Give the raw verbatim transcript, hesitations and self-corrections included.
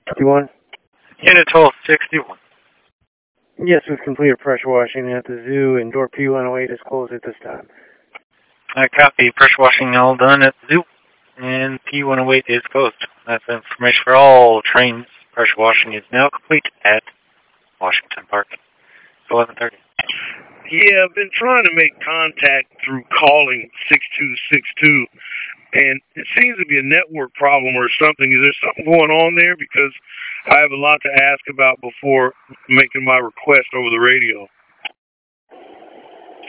fifty-one? Unit twelve sixty-one. Yes, we've completed pressure washing at the zoo, and door P one oh eight is closed at this time. I copy. Pressure washing all done at the zoo, and P one oh eight is closed. That's information for all trains. Pressure washing is now complete at Washington Park. It's eleven thirty. Yeah, I've been trying to make contact through calling six two six two, and it seems to be a network problem or something. Is there something going on there? Because I have a lot to ask about before making my request over the radio.